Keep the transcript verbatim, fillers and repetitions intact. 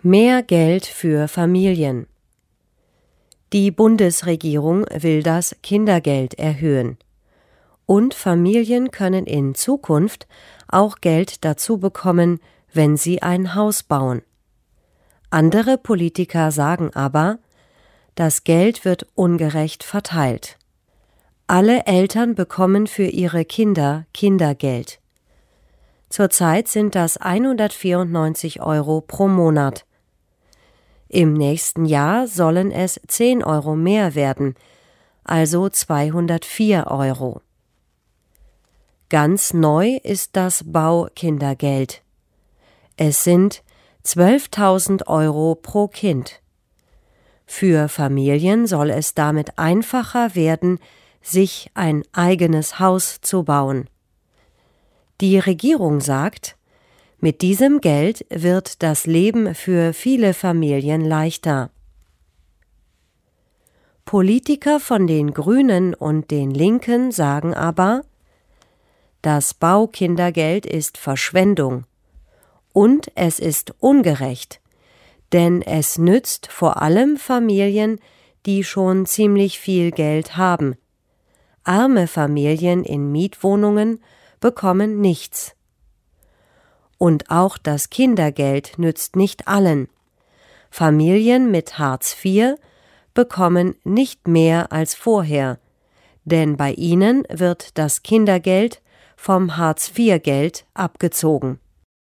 Mehr Geld für Familien. Die Bundesregierung will das Kindergeld erhöhen. Und Familien können in Zukunft auch Geld dazu bekommen, wenn sie ein Haus bauen. Andere Politiker sagen aber, das Geld wird ungerecht verteilt. Alle Eltern bekommen für ihre Kinder Kindergeld. Zurzeit sind das hundertvierundneunzig Euro pro Monat. Im nächsten Jahr sollen es zehn Euro mehr werden, also zweihundertvier Euro. Ganz neu ist das Baukindergeld. Es sind zwölftausend Euro pro Kind. Für Familien soll es damit einfacher werden, sich ein eigenes Haus zu bauen. Die Regierung sagt, mit diesem Geld wird das Leben für viele Familien leichter. Politiker von den Grünen und den Linken sagen aber, das Baukindergeld ist Verschwendung und es ist ungerecht, denn es nützt vor allem Familien, die schon ziemlich viel Geld haben. Arme Familien in Mietwohnungen bekommen nichts. Und auch das Kindergeld nützt nicht allen. Familien mit Hartz vier bekommen nicht mehr als vorher, denn bei ihnen wird das Kindergeld vom Hartz vier Geld abgezogen.